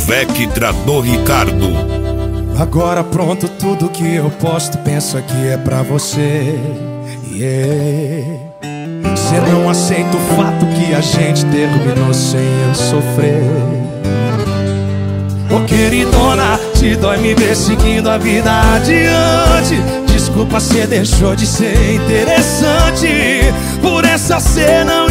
Vectra do Ricardo. Agora pronto, tudo que eu posto, pensa que é pra você. Cê não aceita o fato que a gente terminou sem eu sofrer. Ô queridona, te dói me ver seguindo a vida adiante. Desculpa, cê deixou de ser interessante. Por essa cê não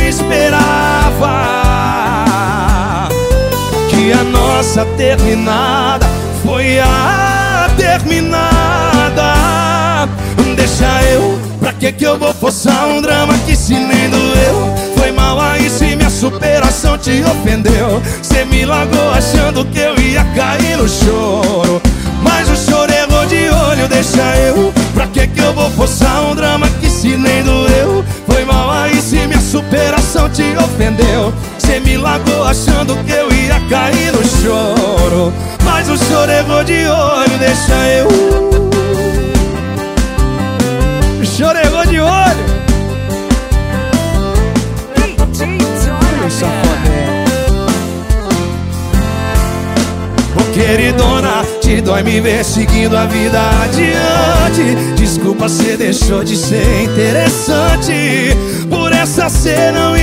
esperava que a nossa terminada foi a terminada. Deixa eu, pra que eu vou forçar um drama que se nem doeu? Foi mal aí se minha superação te ofendeu. Cê me largou achando que eu ia cair no choro, mas o choro errou de olho. Deixa eu, pra que eu vou forçar um drama que se nem doeu? Foi mal aí se minha superação te ofendeu. Cê me largou achando que eu ia cair no choro, mas o choro errou de olho. Deixa eu, o choro errou de olho. Ô queridona, te dói me ver seguindo a vida adiante. Desculpa, cê deixou de ser interessante. Por essa cê não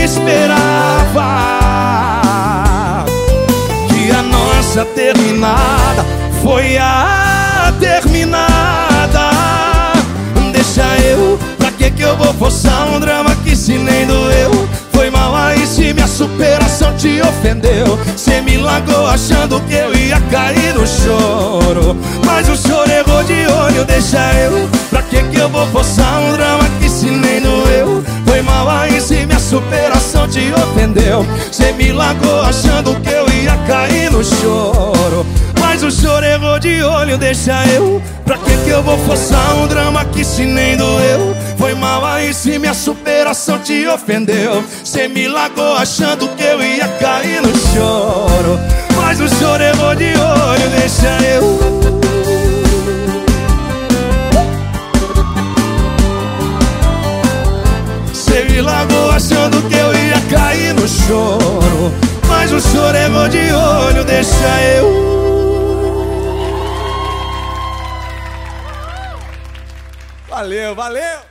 esperava que a nossa terminada foi a terminada. Deixa eu, pra que eu vou forçar um drama que se nem doeu? Foi mal aí se minha superação te ofendeu. Cê me largou achando que eu ia cair no choro, mas o choro errou de olho. Deixa eu, pra que eu vou forçar um drama que se nem doeu? Foi mal aí se minha superação te ofendeu. Cê me largou achando que eu ia cair no choro, mas o choro errou de olho. Deixa eu, pra que eu vou forçar um drama que se nem doeu? Foi mal aí se minha superação te ofendeu. Cê me largou achando que eu ia cair no choro, mas o choro errou de olho. Deixa eu, cê me largou achando que eu ia cair no choro, mas o choro errou de olho. Deixa eu. Valeu, valeu!